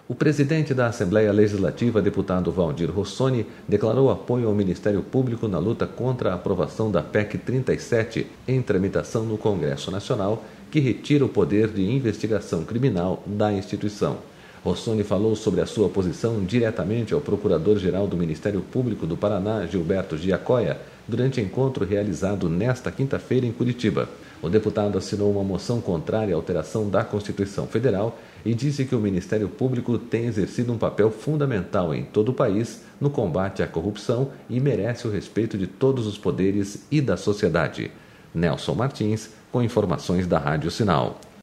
O presidente da Assembleia Legislativa, deputado Valdir Rossoni, declarou apoio ao Ministério Público na luta contra a aprovação da PEC 37, em tramitação no Congresso Nacional, que retira o poder de investigação criminal da instituição. Rossoni falou sobre a sua posição diretamente ao Procurador-Geral do Ministério Público do Paraná, Gilberto Giacoia, durante encontro realizado nesta quinta-feira em Curitiba. O deputado assinou uma moção contrária à alteração da Constituição Federal e disse que o Ministério Público tem exercido um papel fundamental em todo o país no combate à corrupção e merece o respeito de todos os poderes e da sociedade. Nelson Martins, com informações da Rádio Sinal.